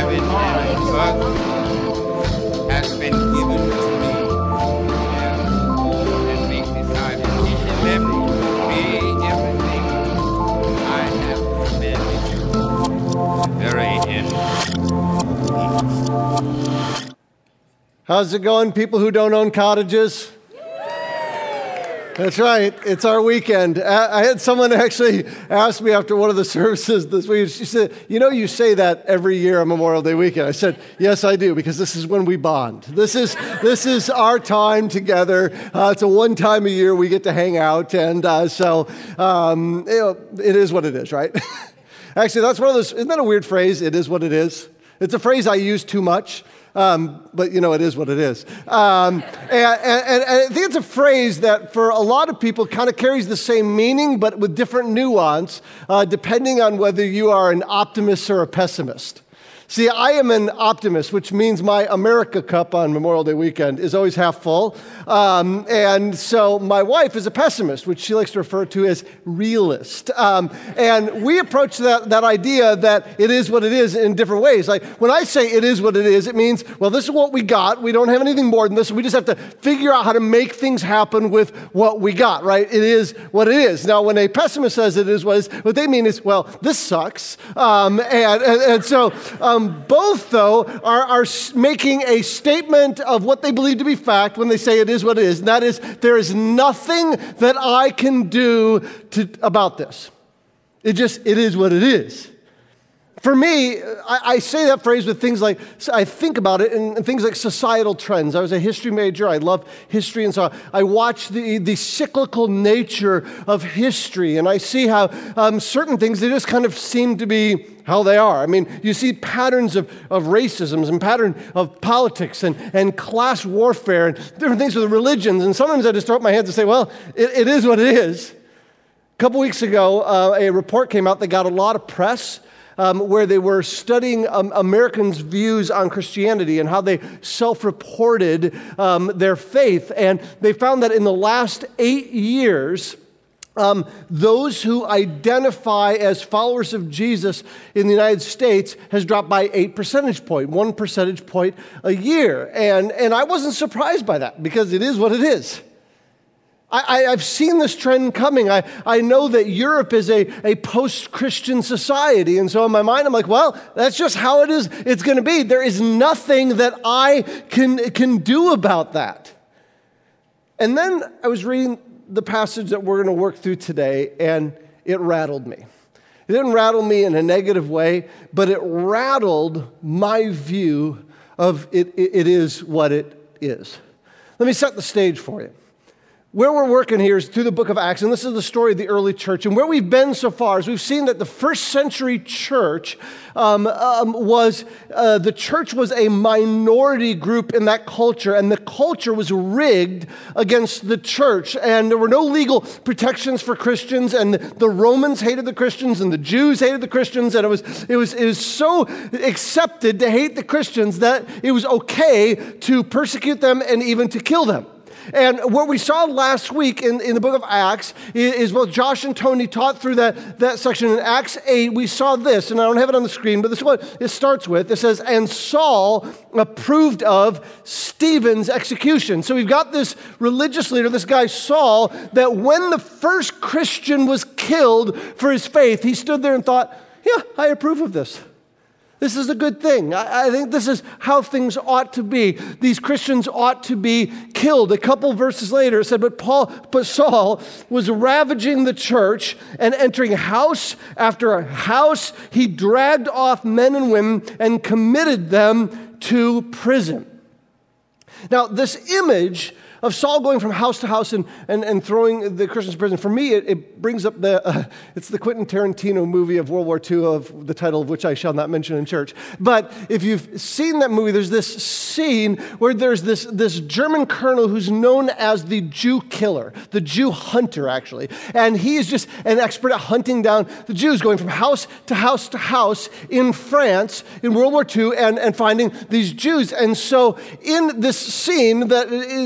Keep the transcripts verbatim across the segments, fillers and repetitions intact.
heaven and on earth has been given to me. Therefore, go and make disciples, teaching them to obey everything I have commanded you. The very end. How's it going, people who don't own cottages? That's right. It's our weekend. I had someone actually ask me after one of the services this week. She said, you know, you say that every year on Memorial Day weekend. I said, yes, I do, because this is when we bond. This is this is our time together. Uh, it's a one time a year we get to hang out. And uh, so um, you know, it is what it is, right? Actually, that's one of those, isn't that a weird phrase? It is what it is. It's a phrase I use too much. Um, but, you know, it is what it is. Um, and, and, and I think it's a phrase that for a lot of people kind of carries the same meaning, but with different nuance, uh, depending on whether you are an optimist or a pessimist. See, I am an optimist, which means my America cup on Memorial Day weekend is always half full. Um, and so my wife is a pessimist, which she likes to refer to as realist. Um, and we approach that, that idea that it is what it is in different ways. Like when I say it is what it is, it means, well, this is what we got. We don't have anything more than this. We just have to figure out how to make things happen with what we got, right? It is what it is. Now, when a pessimist says it is what it is, what they mean is, well, this sucks. Um, and, and, and so... Um, Um, both, though, are, are making a statement of what they believe to be fact when they say it is what it is. And that is, there is nothing that I can do to, about this. It just, it is what it is. For me, I, I say that phrase with things like, I think about it in, in things like societal trends. I was a history major. I love history. And so I watch the, the cyclical nature of history. And I see how um, certain things, they just kind of seem to be how they are. I mean, you see patterns of, of racism and pattern of politics and, and class warfare and different things with religions. And sometimes I just throw up my hands and say, well, it, it is what it is. A couple weeks ago, uh, a report came out that got a lot of press. Um, where they were studying um, Americans' views on Christianity and how they self-reported um, their faith. And they found that in the last eight years, um, those who identify as followers of Jesus in the United States has dropped by eight percentage points, one percentage point a year. And, and I wasn't surprised by that because it is what it is. I, I've seen this trend coming. I, I know that Europe is a, a post-Christian society. And so in my mind, I'm like, well, that's just how it is. It's going to be. There is nothing that I can, can do about that. And then I was reading the passage that we're going to work through today, and it rattled me. It didn't rattle me in a negative way, but it rattled my view of it, it, it is what it is. Let me set the stage for you. Where we're working here is through the book of Acts, and this is the story of the early church. And where we've been so far is we've seen that the first century church um, um, was, uh, the church was a minority group in that culture, and the culture was rigged against the church. And there were no legal protections for Christians, and the Romans hated the Christians, and the Jews hated the Christians, and it was, it was, it was so accepted to hate the Christians that it was okay to persecute them and even to kill them. And what we saw last week in, in the book of Acts is, is both Josh and Tony taught through that, that section. In Acts eight, we saw this, and I don't have it on the screen, but this is what it starts with. It says, and Saul approved of Stephen's execution. So we've got this religious leader, this guy Saul, that when the first Christian was killed for his faith, he stood there and thought, yeah, I approve of this. This is a good thing. I, I think this is how things ought to be. These Christians ought to be killed. A couple verses later, it said, but Paul, but Saul was ravaging the church and entering house after house. He dragged off men and women and committed them to prison. Now, this image of Saul going from house to house and, and, and throwing the Christians in prison, for me, it, it brings up the, uh, it's the Quentin Tarantino movie of World War Two, of the title of which I shall not mention in church. But if you've seen that movie, there's this scene where there's this, this German colonel who's known as the Jew killer, the Jew hunter, actually. And he is just an expert at hunting down the Jews, going from house to house to house in France in World War Two and, and finding these Jews. And so in this scene that is just kind of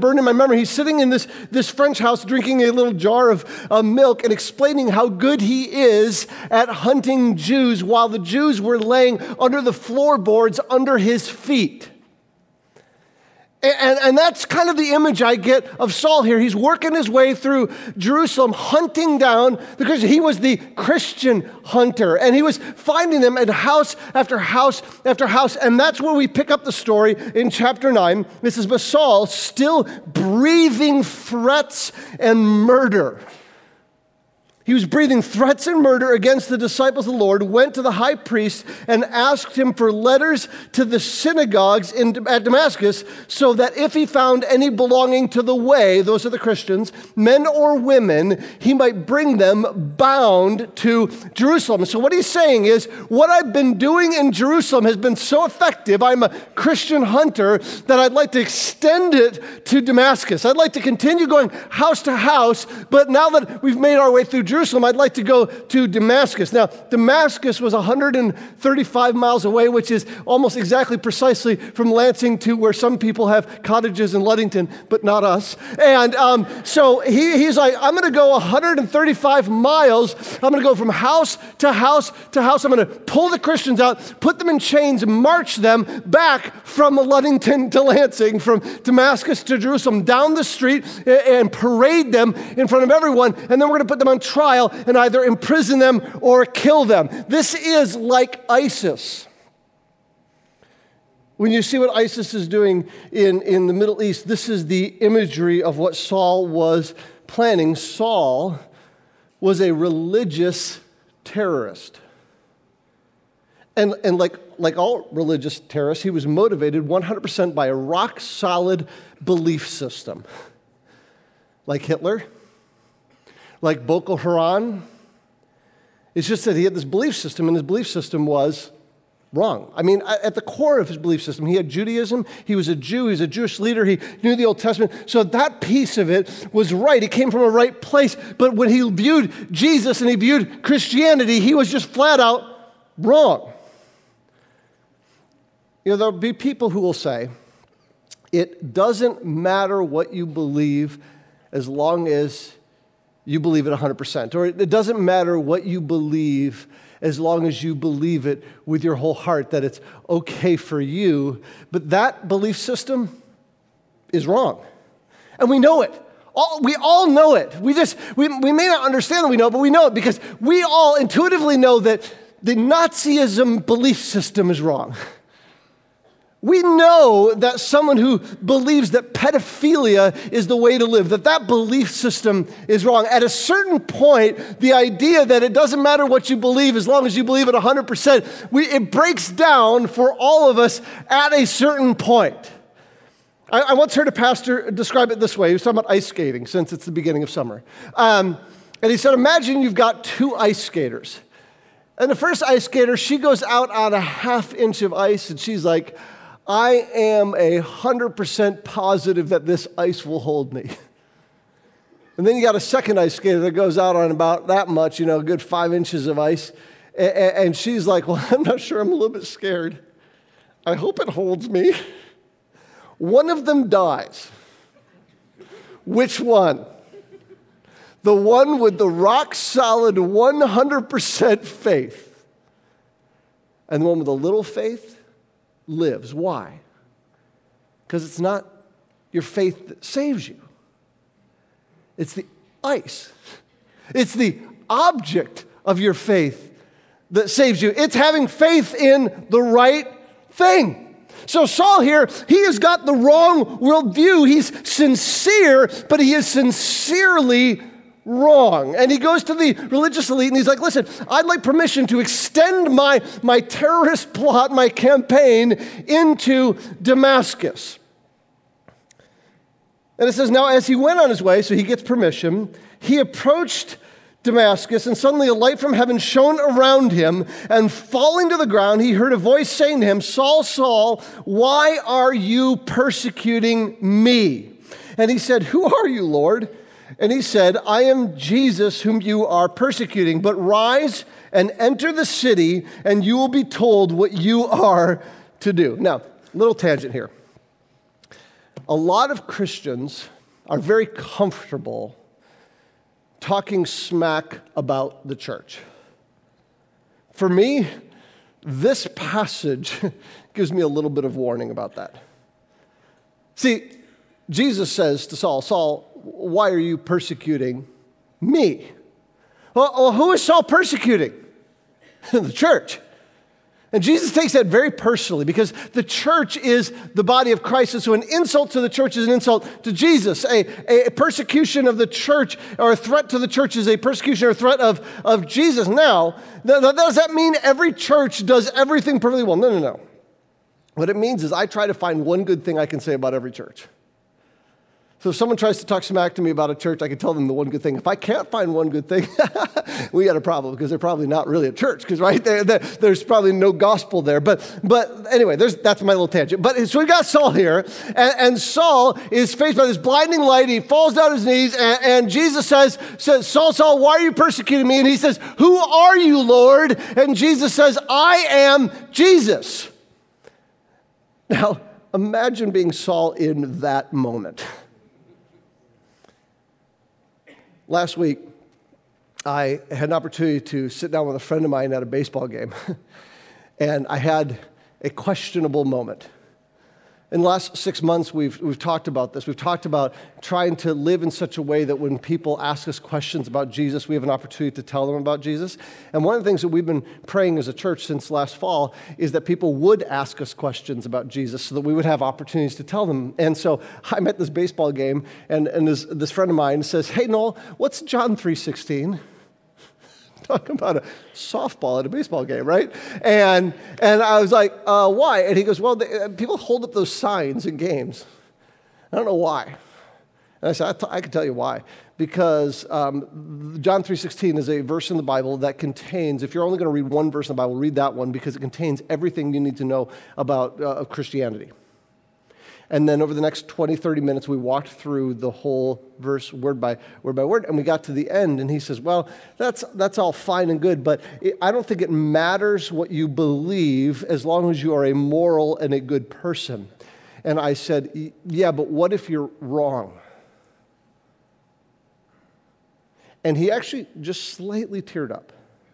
burned in my memory. He's sitting in this, this French house drinking a little jar of uh, milk and explaining how good he is at hunting Jews while the Jews were laying under the floorboards under his feet. And, and that's kind of the image I get of Saul here. He's working his way through Jerusalem, hunting down, because he was the Christian hunter. And he was finding them at house after house after house. And that's where we pick up the story in chapter nine. This is with Saul still breathing threats and murder. He was breathing threats and murder against the disciples of the Lord, went to the high priest and asked him for letters to the synagogues in, at Damascus, so that if he found any belonging to the way, those are the Christians, men or women, he might bring them bound to Jerusalem. So what he's saying is, what I've been doing in Jerusalem has been so effective, I'm a Christian hunter, that I'd like to extend it to Damascus. I'd like to continue going house to house, but now that we've made our way through Jerusalem, Jerusalem, I'd like to go to Damascus. Now, Damascus was one hundred thirty-five miles away, which is almost exactly precisely from Lansing to where some people have cottages in Ludington, but not us. And um, so he, he's like, I'm going to go one hundred thirty-five miles. I'm going to go from house to house to house. I'm going to pull the Christians out, put them in chains, march them back from Ludington to Lansing, from Damascus to Jerusalem, down the street, and parade them in front of everyone. And then we're going to put them on trial and either imprison them or kill them. This is like ISIS. When you see what ISIS is doing in, in the Middle East, this is the imagery of what Saul was planning. Saul was a religious terrorist. And, and like, like all religious terrorists, he was motivated one hundred percent by a rock-solid belief system. Like Hitler, like Boko Haram. It's just that he had this belief system, and his belief system was wrong. I mean, at the core of his belief system, he had Judaism. He was a Jew. He was a Jewish leader. He knew the Old Testament. So that piece of it was right. It came from a right place. But when he viewed Jesus and he viewed Christianity, he was just flat out wrong. You know, there'll be people who will say, it doesn't matter what you believe as long as you believe it one hundred percent. Or it doesn't matter what you believe as long as you believe it with your whole heart, that it's okay for you. But that belief system is wrong. And we know it. All, we all know it. We just, we, we may not understand that we know it, but we know it because we all intuitively know that the Nazism belief system is wrong. We know that someone who believes that pedophilia is the way to live, that that belief system is wrong. At a certain point, the idea that it doesn't matter what you believe as long as you believe it one hundred percent, we, it breaks down for all of us at a certain point. I, I once heard a pastor describe it this way. He was talking about ice skating since it's the beginning of summer. Um, and he said, imagine you've got two ice skaters. And the first ice skater, she goes out on a half inch of ice and she's like, I am a hundred percent positive that this ice will hold me. And then you got a second ice skater that goes out on about that much, you know, a good five inches of ice. And she's like, well, I'm not sure, I'm a little bit scared. I hope it holds me. One of them dies. Which one? The one with the rock solid one hundred percent faith. And the one with a little faith lives. Why? Because it's not your faith that saves you. It's the ice. It's the object of your faith that saves you. It's having faith in the right thing. So Saul here, he has got the wrong worldview. He's sincere, but he is sincerely wrong. And he goes to the religious elite and he's like, listen, I'd like permission to extend my, my terrorist plot, my campaign into Damascus. And it says, now as he went on his way, so he gets permission, he approached Damascus, and suddenly a light from heaven shone around him, and falling to the ground, he heard a voice saying to him, Saul, Saul, why are you persecuting me? And he said, who are you, Lord? And he said, I am Jesus whom you are persecuting, but rise and enter the city, and you will be told what you are to do. Now, little tangent here. a lot of Christians are very comfortable talking smack about the church. For me, this passage gives me a little bit of warning about that. See, Jesus says to Saul, Saul, why are you persecuting me? Well, well who is Saul persecuting? The church. And Jesus takes that very personally because the church is the body of Christ. And so an insult to the church is an insult to Jesus. A, a persecution of the church or a threat to the church is a persecution or a threat of, of Jesus. Now, th- th- does that mean every church does everything perfectly well? No, no, no. What it means is I try to find one good thing I can say about every church. So if someone tries to talk smack to me about a church, I can tell them the one good thing. If I can't find one good thing, we got a problem because they're probably not really a church because, right, there, there, there's probably no gospel there. But but anyway, there's, that's my little tangent. But so we got Saul here, and, and Saul is faced by this blinding light. He falls down his knees, and, and Jesus says, says, Saul, Saul, why are you persecuting me? And he says, who are you, Lord? And Jesus says, I am Jesus. Now, imagine being Saul in that moment. Last week, I had an opportunity to sit down with a friend of mine at a baseball game, and I had a questionable moment. In the last six months, we've, we've talked about this. We've talked about trying to live in such a way that when people ask us questions about Jesus, we have an opportunity to tell them about Jesus. And one of the things that we've been praying as a church since last fall is that people would ask us questions about Jesus so that we would have opportunities to tell them. And so I'm at this baseball game, and, and this, this friend of mine says, hey, Noel, what's John three sixteen? Talking about a softball at a baseball game, right? And and I was like, uh, why? And he goes, well, they, uh, people hold up those signs in games. I don't know why. And I said, I, t- I can tell you why. Because um, John three sixteen is a verse in the Bible that contains, if you're only going to read one verse in the Bible, read that one because it contains everything you need to know about uh, Christianity. And then over the next twenty, thirty minutes, we walked through the whole verse word by word by word, and we got to the end, and he says, well, that's that's all fine and good, but it, I don't think it matters what you believe as long as you are a moral and a good person. And I said, yeah, but what if you're wrong? And he actually just slightly teared up.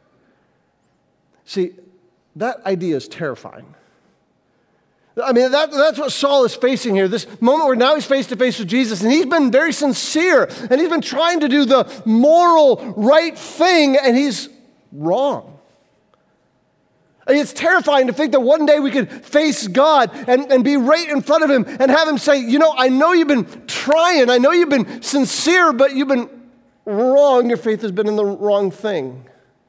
See, that idea is terrifying. I mean, that, that's what Saul is facing here, this moment where now he's face to face with Jesus, and he's been very sincere, and he's been trying to do the moral, right thing, and he's wrong. I mean, it's terrifying to think that one day we could face God and, and be right in front of him and have him say, you know, I know you've been trying, I know you've been sincere, but you've been wrong. Your faith has been in the wrong thing.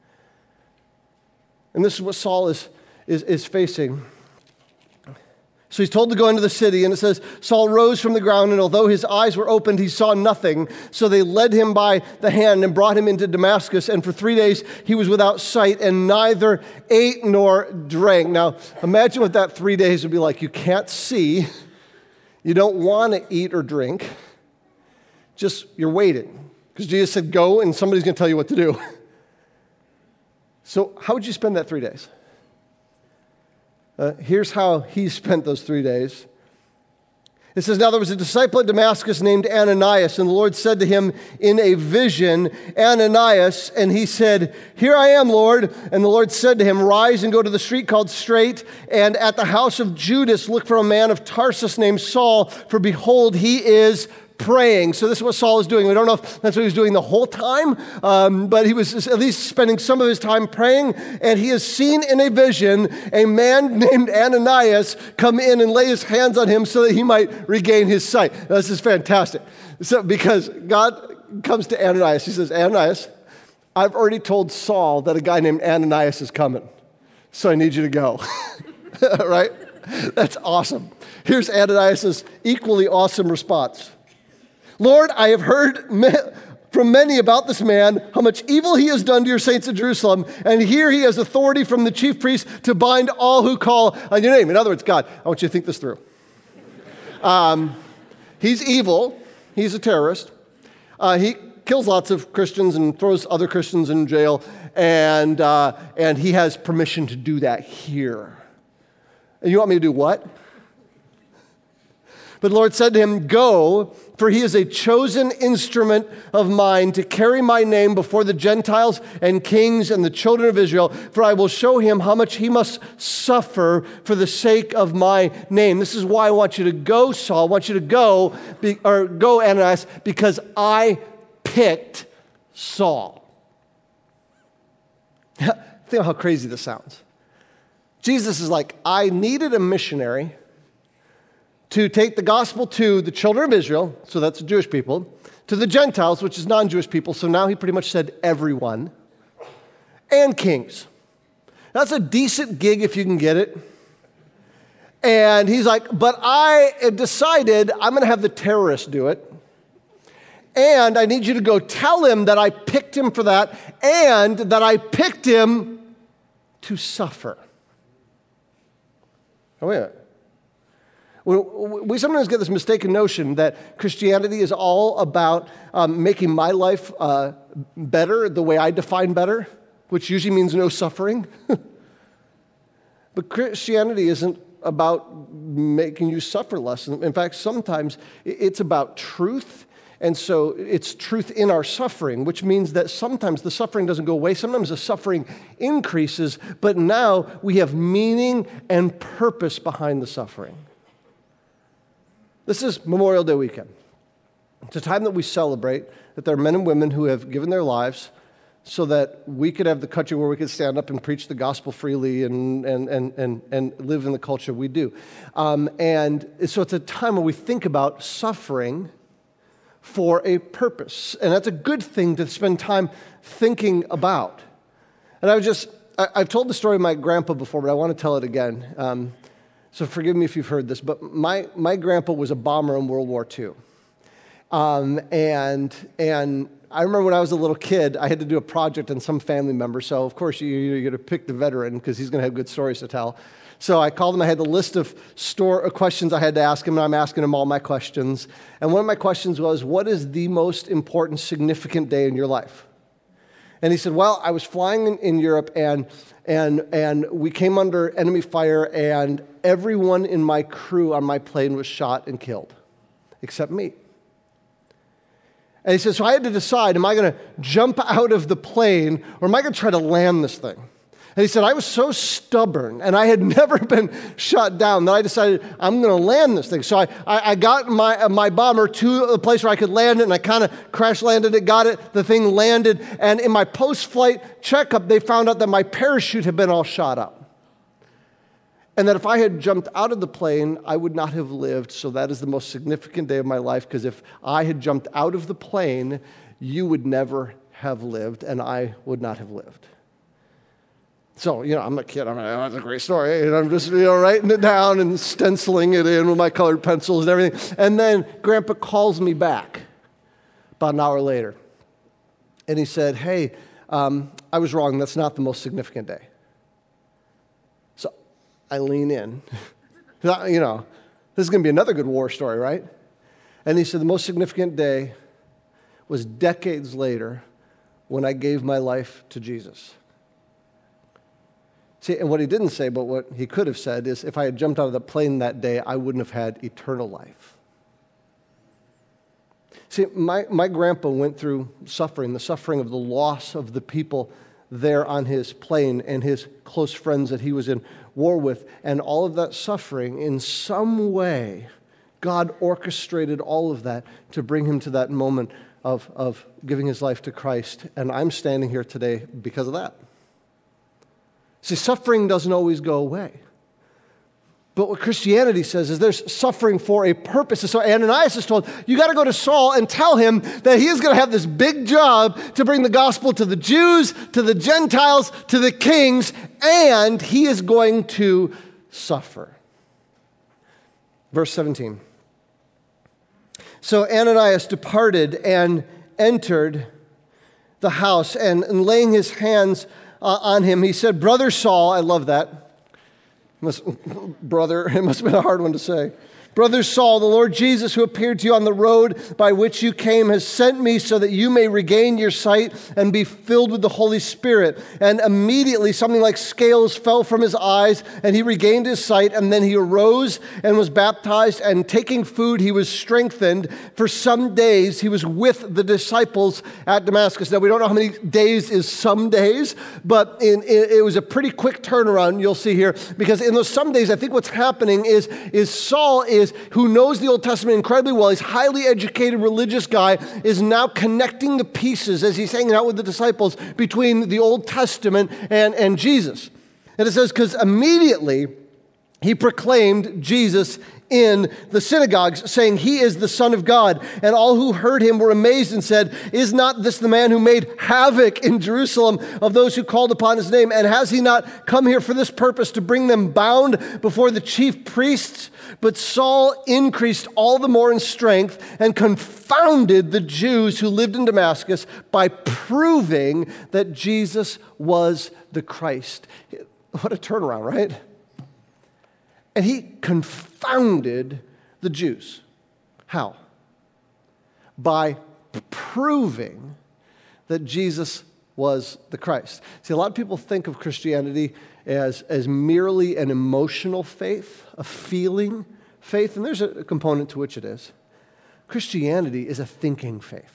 And this is what Saul is, is, is facing. So he's told to go into the city, and it says, Saul rose from the ground, and although his eyes were opened, he saw nothing. So they led him by the hand and brought him into Damascus, and for three days he was without sight and neither ate nor drank. Now, imagine what that three days would be like. You can't see. You don't want to eat or drink. Just, you're waiting. Because Jesus said, go, and somebody's going to tell you what to do. So how would you spend that three days? Uh, here's how he spent those three days. It says, now there was a disciple at Damascus named Ananias, and the Lord said to him in a vision, Ananias, and he said, here I am, Lord. And the Lord said to him, rise and go to the street called Straight, and at the house of Judas look for a man of Tarsus named Saul, for behold, he is praying. So this is what Saul is doing. We don't know if that's what he was doing the whole time, um, but he was at least spending some of his time praying, and he has seen in a vision a man named Ananias come in and lay his hands on him so that he might regain his sight. Now, this is fantastic. So because God comes to Ananias, he says, Ananias, I've already told Saul that a guy named Ananias is coming, so I need you to go. Right? That's awesome. Here's Ananias' equally awesome response. Lord, I have heard from many about this man, how much evil he has done to your saints at Jerusalem, and here he has authority from the chief priests to bind all who call on your name. In other words, God, I want you to think this through. Um, he's evil. He's a terrorist. Uh, he kills lots of Christians and throws other Christians in jail, and, uh, and he has permission to do that here. And you want me to do what? But the Lord said to him, "Go, for he is a chosen instrument of mine to carry my name before the Gentiles and kings and the children of Israel, for I will show him how much he must suffer for the sake of my name." This is why I want you to go, Saul. I want you to go, be, or go, Ananias, because I picked Saul. Think of how crazy this sounds. Jesus is like, I needed a missionary to take the gospel to the children of Israel, so that's the Jewish people, to the Gentiles, which is non-Jewish people, so now he pretty much said everyone, and kings. That's a decent gig if you can get it. And he's like, but I decided I'm going to have the terrorists do it, and I need you to go tell him that I picked him for that, and that I picked him to suffer. Oh, wait a minute. We sometimes get this mistaken notion that Christianity is all about um, making my life uh, better the way I define better, which usually means no suffering. But Christianity isn't about making you suffer less. In fact, sometimes it's about truth. And so it's truth in our suffering, which means that sometimes the suffering doesn't go away. Sometimes the suffering increases, but now we have meaning and purpose behind the suffering. This is Memorial Day weekend. It's a time that we celebrate that there are men and women who have given their lives so that we could have the country where we could stand up and preach the gospel freely and, and, and, and, and live in the culture we do. Um, and so it's a time where we think about suffering for a purpose. And that's a good thing to spend time thinking about. And I was just, I, I've told the story of my grandpa before, but I want to tell it again. Um, So forgive me if you've heard this, but my, my grandpa was a bomber in World War Two. Um, and, and I remember when I was a little kid, I had to do a project on some family member. So, of course, you, you're going to pick the veteran because he's going to have good stories to tell. So I called him. I had the list of store, questions I had to ask him, and I'm asking him all my questions. And one of my questions was, what is the most important, significant day in your life? And he said, well, I was flying in, in Europe, and, and, and we came under enemy fire, and everyone in my crew on my plane was shot and killed, except me. And he said, so I had to decide, am I going to jump out of the plane, or am I going to try to land this thing? And he said, I was so stubborn, and I had never been shot down, that I decided I'm going to land this thing. So I, I, I got my, my bomber to a place where I could land it, and I kind of crash landed it, got it, the thing landed. And in my post-flight checkup, they found out that my parachute had been all shot up. And that if I had jumped out of the plane, I would not have lived. So that is the most significant day of my life, because if I had jumped out of the plane, you would never have lived, and I would not have lived. So, you know, I'm a kid. I'm like, oh, that's a great story. And I'm just, you know, writing it down and stenciling it in with my colored pencils and everything. And then Grandpa calls me back about an hour later. And he said, hey, um, I was wrong. That's not the most significant day. So I lean in. You know, this is going to be another good war story, right? And he said, the most significant day was decades later when I gave my life to Jesus. See, and what he didn't say, but what he could have said is, if I had jumped out of the plane that day, I wouldn't have had eternal life. See, my, my grandpa went through suffering, the suffering of the loss of the people there on his plane and his close friends that he was in war with. And all of that suffering, in some way, God orchestrated all of that to bring him to that moment of, of giving his life to Christ. And I'm standing here today because of that. See, suffering doesn't always go away. But what Christianity says is there's suffering for a purpose. And so Ananias is told, you got to go to Saul and tell him that he is going to have this big job to bring the gospel to the Jews, to the Gentiles, to the kings, and he is going to suffer. Verse seventeen. So Ananias departed and entered the house, and, and laying his hands Uh, on him, he said, Brother Saul, I love that. Must, brother, it must have been a hard one to say. Brother Saul, the Lord Jesus, who appeared to you on the road by which you came, has sent me so that you may regain your sight and be filled with the Holy Spirit. And immediately something like scales fell from his eyes, and he regained his sight, and then he arose and was baptized, and taking food, he was strengthened. For some days, he was with the disciples at Damascus. Now, we don't know how many days is some days, but in, in, it was a pretty quick turnaround, you'll see here, because in those some days, I think what's happening is, is Saul is who knows the Old Testament incredibly well. He's a highly educated religious guy, is now connecting the pieces as he's hanging out with the disciples between the Old Testament and, and Jesus. And it says, because immediately he proclaimed Jesus in the synagogues, saying, he is the Son of God. And all who heard him were amazed and said, is not this the man who made havoc in Jerusalem of those who called upon his name? And has he not come here for this purpose, to bring them bound before the chief priests? But Saul increased all the more in strength and confounded the Jews who lived in Damascus by proving that Jesus was the Christ. What a turnaround, right? And he confounded the Jews. How? By proving that Jesus was the Christ. See, a lot of people think of Christianity as, as merely an emotional faith, a feeling faith, and there's a component to which it is. Christianity is a thinking faith.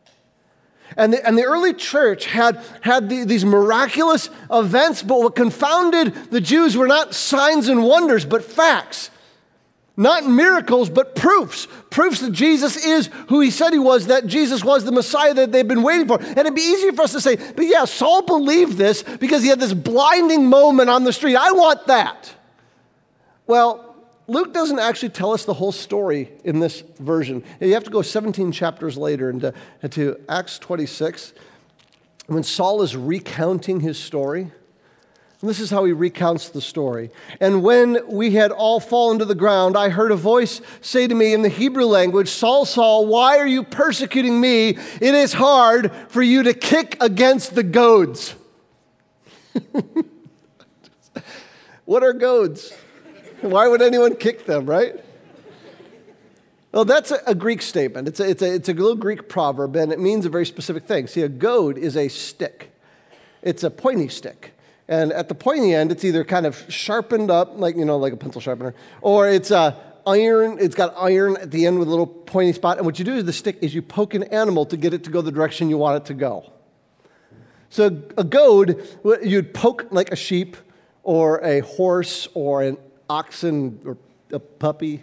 And the, and the early church had, had the, these miraculous events, but what confounded the Jews were not signs and wonders, but facts. Not miracles, but proofs. Proofs that Jesus is who he said he was, that Jesus was the Messiah that they've been waiting for. And it'd be easier for us to say, but yeah, Saul believed this because he had this blinding moment on the street. I want that. Well, Luke doesn't actually tell us the whole story in this version. You have to go seventeen chapters later into, into Acts twenty-six, when Saul is recounting his story. And this is how he recounts the story. And when we had all fallen to the ground, I heard a voice say to me in the Hebrew language, Saul, Saul, why are you persecuting me? It is hard for you to kick against the goads. What are goads? Why would anyone kick them, right? Well, that's a, a Greek statement. It's a, it's, a, it's a little Greek proverb, and it means a very specific thing. See, a goad is a stick. It's a pointy stick. And at the pointy end, it's either kind of sharpened up, like, you know, like a pencil sharpener, or it's a iron, it's got iron at the end with a little pointy spot. And what you do with the stick is you poke an animal to get it to go the direction you want it to go. So a goad, you'd poke like a sheep or a horse or an oxen or a puppy.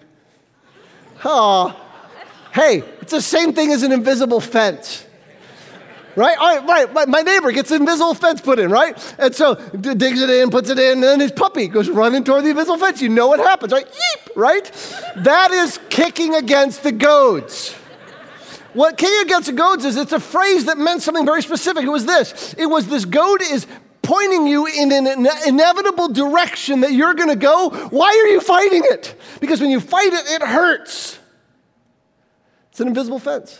Oh, hey, it's the same thing as an invisible fence. Right? All right, right. My neighbor gets an invisible fence put in, right? And so digs it in, puts it in, and then his puppy goes running toward the invisible fence. You know what happens, right? Yeep, right? That is kicking against the goads. What kicking against the goads is, it's a phrase that meant something very specific. It was this. It was this goad is pointing you in an ine- inevitable direction that you're going to go. Why are you fighting it? Because when you fight it, it hurts. It's an invisible fence.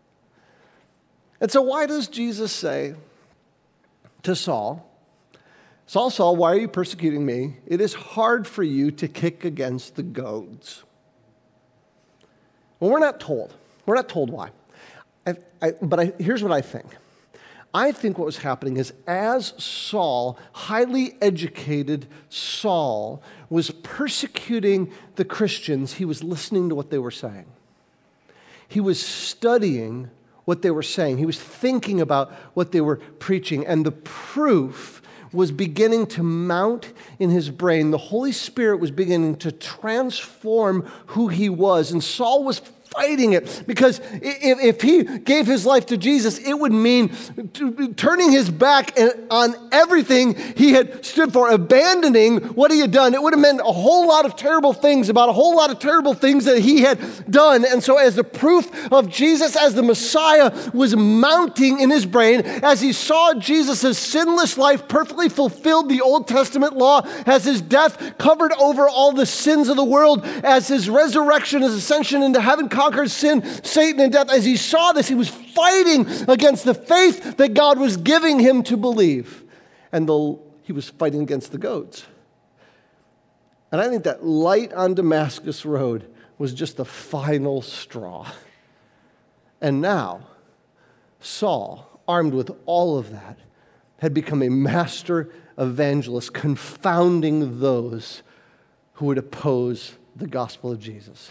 And so why does Jesus say to Saul, Saul, Saul, why are you persecuting me? It is hard for you to kick against the goads. Well, we're not told. We're not told why. I, I, but I, here's what I think. I think what was happening is as Saul, highly educated Saul, was persecuting the Christians, he was listening to what they were saying. He was studying what they were saying. He was thinking about what they were preaching, and the proof was beginning to mount in his brain. The Holy Spirit was beginning to transform who he was, and Saul was fighting it, because if, if he gave his life to Jesus, it would mean t- turning his back on everything he had stood for, abandoning what he had done. It would have meant a whole lot of terrible things about a whole lot of terrible things that he had done. And so as the proof of Jesus as the Messiah was mounting in his brain, as he saw Jesus' sinless life perfectly fulfilled the Old Testament law, as his death covered over all the sins of the world, as his resurrection, his ascension into heaven conquered sin, Satan, and death. As he saw this, he was fighting against the faith that God was giving him to believe. And the, he was fighting against the goads. And I think that light on Damascus Road was just the final straw. And now, Saul, armed with all of that, had become a master evangelist, confounding those who would oppose the gospel of Jesus.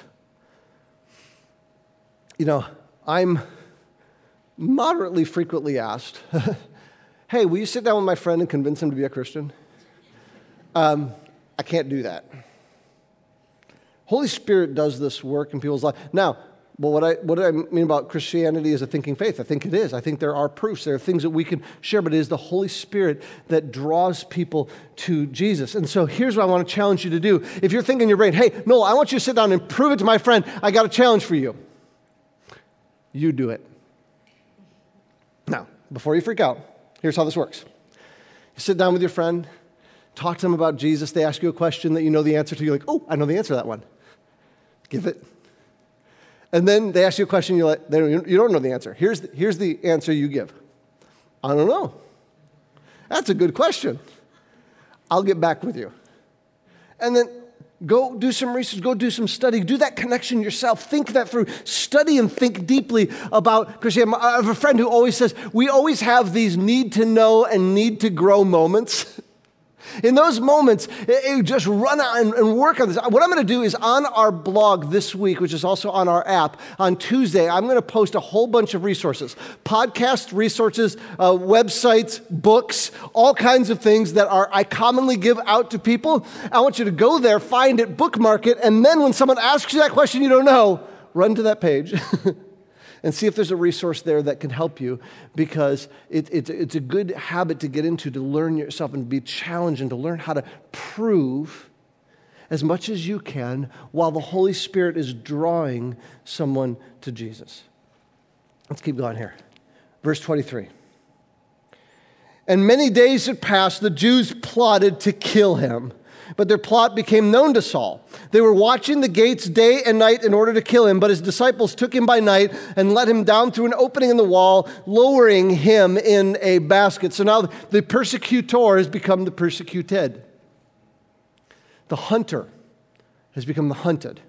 You know, I'm moderately frequently asked, hey, will you sit down with my friend and convince him to be a Christian? Um, I can't do that. Holy Spirit does this work in people's lives. Now, well, what I what I mean about Christianity as a thinking faith, I think it is. I think there are proofs. There are things that we can share, but it is the Holy Spirit that draws people to Jesus. And so here's what I want to challenge you to do. If you're thinking in your brain, hey, Noel, I want you to sit down and prove it to my friend. I got a challenge for you. You do it. Now, before you freak out, here's how this works. You sit down with your friend, talk to them about Jesus. They ask you a question that you know the answer to. You're like, oh, I know the answer to that one. Give it. And then they ask you a question, you're like, they don't, you don't know the answer. Here's the, here's the answer you give. I don't know. That's a good question. I'll get back with you. And then go do some research, go do some study, do that connection yourself, think that through, study and think deeply about Christianity. I have a friend who always says, we always have these need to know and need to grow moments. In those moments, it, it just run out and, and work on this. What I'm going to do is on our blog this week, which is also on our app, on Tuesday, I'm going to post a whole bunch of resources, podcast resources, uh, websites, books, all kinds of things that are I commonly give out to people. I want you to go there, find it, bookmark it, and then when someone asks you that question you don't know, run to that page. And see if there's a resource there that can help you, because it, it, it's a good habit to get into, to learn yourself and be challenged and to learn how to prove as much as you can while the Holy Spirit is drawing someone to Jesus. Let's keep going here. Verse twenty-three. And many days had passed, the Jews plotted to kill him. But their plot became known to Saul. They were watching the gates day and night in order to kill him, but his disciples took him by night and let him down through an opening in the wall, lowering him in a basket. So now the persecutor has become the persecuted. The hunter has become the hunted.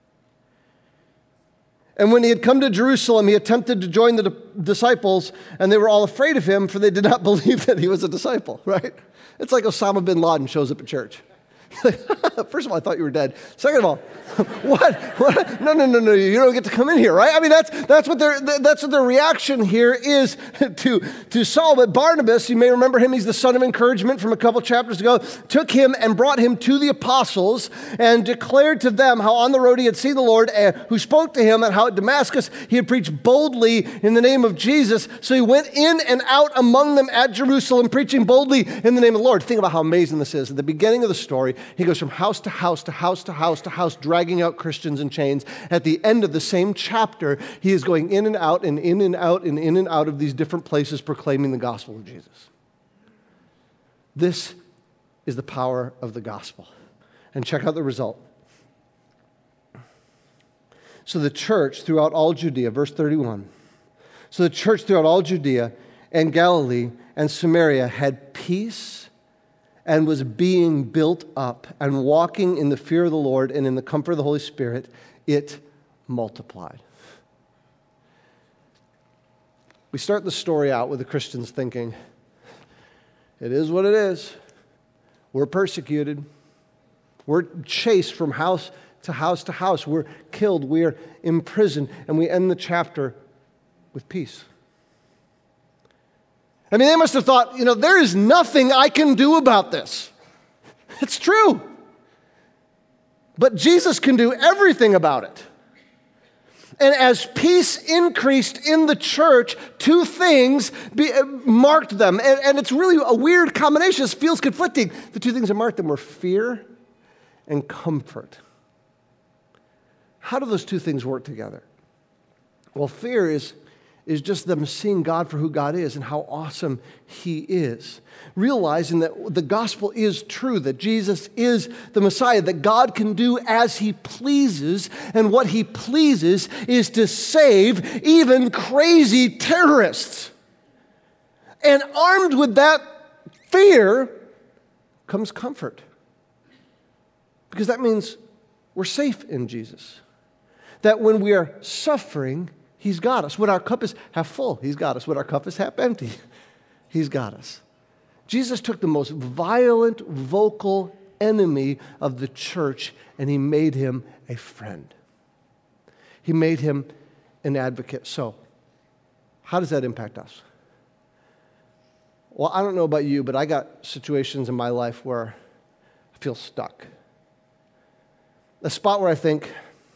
And when he had come to Jerusalem, he attempted to join the disciples, and they were all afraid of him, for they did not believe that he was a disciple, right? It's like Osama bin Laden shows up at church. First of all, I thought you were dead. Second of all, what? what? No, no, no, no. You don't get to come in here, right? I mean, that's that's what their that's what their reaction here is to to Saul. But Barnabas, you may remember him. He's the son of encouragement from a couple chapters ago. Took him and brought him to the apostles and declared to them how on the road he had seen the Lord, and who spoke to him, and how at Damascus he had preached boldly in the name of Jesus. So he went in and out among them at Jerusalem, preaching boldly in the name of the Lord. Think about how amazing this is. At the beginning of the story, he goes from house to house to house to house to house, dragging out Christians in chains. At the end of the same chapter, he is going in and out and in and out and in and out of these different places proclaiming the gospel of Jesus. This is the power of the gospel. And check out the result. So the church throughout all Judea, verse thirty-one. So the church throughout all Judea and Galilee and Samaria had peace and was being built up and walking in the fear of the Lord and in the comfort of the Holy Spirit. It multiplied. We start the story out with the Christians thinking, it is what it is. We're persecuted. We're chased from house to house to house. We're killed. We are imprisoned. And we end the chapter with peace. I mean, they must have thought, you know, there is nothing I can do about this. It's true. But Jesus can do everything about it. And as peace increased in the church, two things be, uh, marked them. And, and it's really a weird combination. This feels conflicting. The two things that marked them were fear and comfort. How do those two things work together? Well, fear is is just them seeing God for who God is and how awesome He is. Realizing that the gospel is true, that Jesus is the Messiah, that God can do as He pleases, and what He pleases is to save even crazy terrorists. And armed with that fear comes comfort. Because that means we're safe in Jesus. that when we are suffering, He's got us. When our cup is half full, He's got us. When our cup is half empty, He's got us. Jesus took the most violent, vocal enemy of the church, and He made him a friend. He made him an advocate. So, how does that impact us? Well, I don't know about you, but I got situations in my life where I feel stuck. A spot where I think,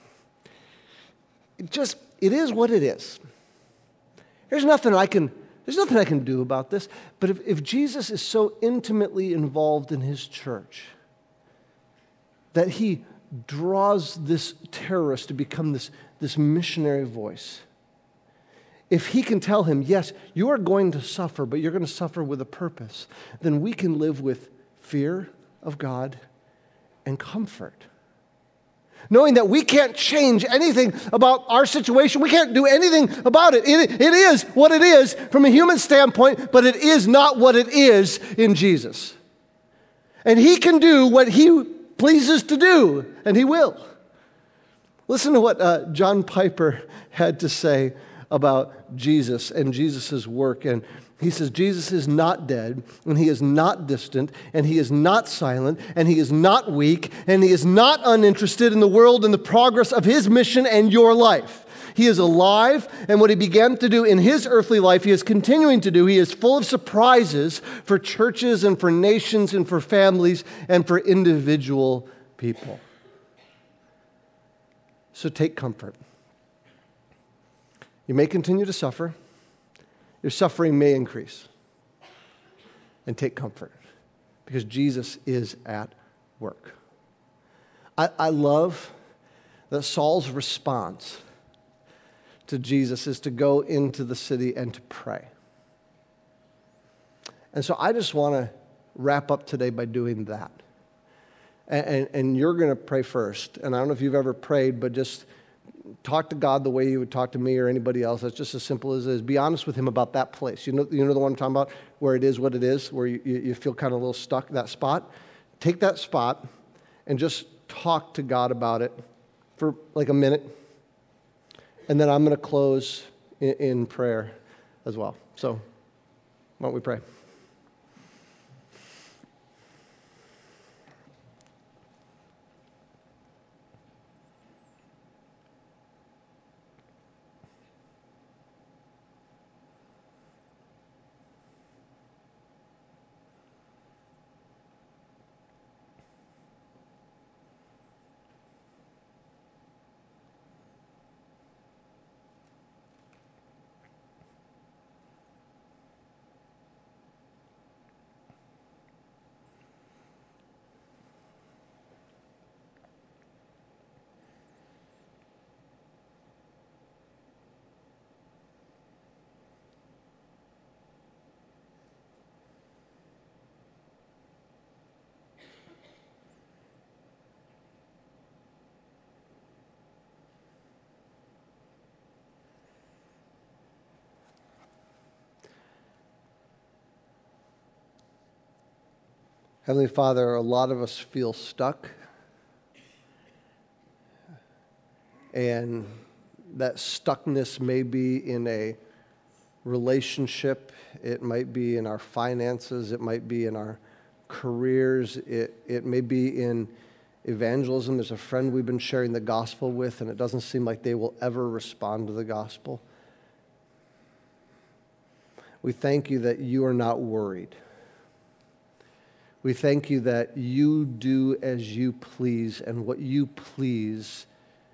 it just, it is what it is. There's nothing I can, there's nothing I can do about this. But if, if Jesus is so intimately involved in His church that He draws this terrorist to become this, this missionary voice, if He can tell him, yes, you are going to suffer, but you're going to suffer with a purpose, then we can live with fear of God and comfort. Knowing that we can't change anything about our situation. We can't do anything about it. it. It is what it is from a human standpoint, but it is not what it is in Jesus. And He can do what He pleases to do, and He will. Listen to what uh, John Piper had to say about Jesus and Jesus' work. And he says, Jesus is not dead, and He is not distant, and He is not silent, and He is not weak, and He is not uninterested in the world and the progress of His mission and your life. He is alive, and what He began to do in His earthly life, He is continuing to do. He is full of surprises for churches and for nations and for families and for individual people. So take comfort. You may continue to suffer. Your suffering may increase. And take comfort, because Jesus is at work. I, I love that Saul's response to Jesus is to go into the city and to pray. And so I just want to wrap up today by doing that. And, and, and you're going to pray first. And I don't know if you've ever prayed, but just talk to God the way you would talk to me or anybody else. That's just as simple as it is. Be honest with Him about that place. You know, you know the one I'm talking about, where it is what it is, where you, you feel kind of a little stuck, that spot. Take that spot and just talk to God about it for like a minute. And then I'm going to close in, in prayer as well. So why don't we pray? Heavenly Father, a lot of us feel stuck, and that stuckness may be in a relationship, it might be in our finances, it might be in our careers, it, it may be in evangelism. There's a friend we've been sharing the gospel with, and it doesn't seem like they will ever respond to the gospel. We thank You that You are not worried. We thank You that You do as You please, and what You please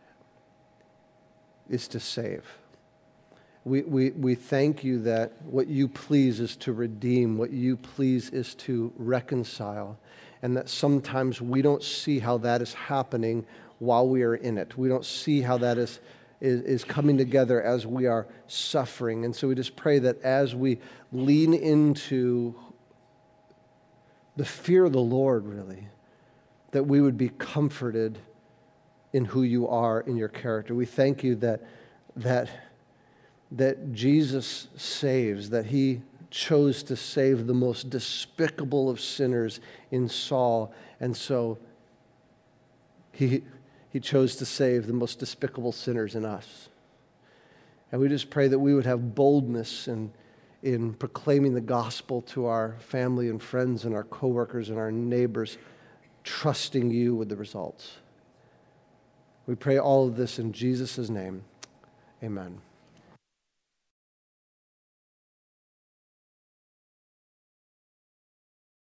is to save. We, we, we thank You that what You please is to redeem, what You please is to reconcile, and that sometimes we don't see how that is happening while we are in it. We don't see how that is, is, is coming together as we are suffering. And so we just pray that as we lean into the fear of the Lord, really, that we would be comforted in who You are, in Your character. We thank You that that that Jesus saves, that He chose to save the most despicable of sinners in Saul, and so he He chose to save the most despicable sinners in us. And we just pray that we would have boldness in, in proclaiming the gospel to our family and friends and our coworkers and our neighbors, trusting you with the results. We pray all of this in Jesus' name. Amen.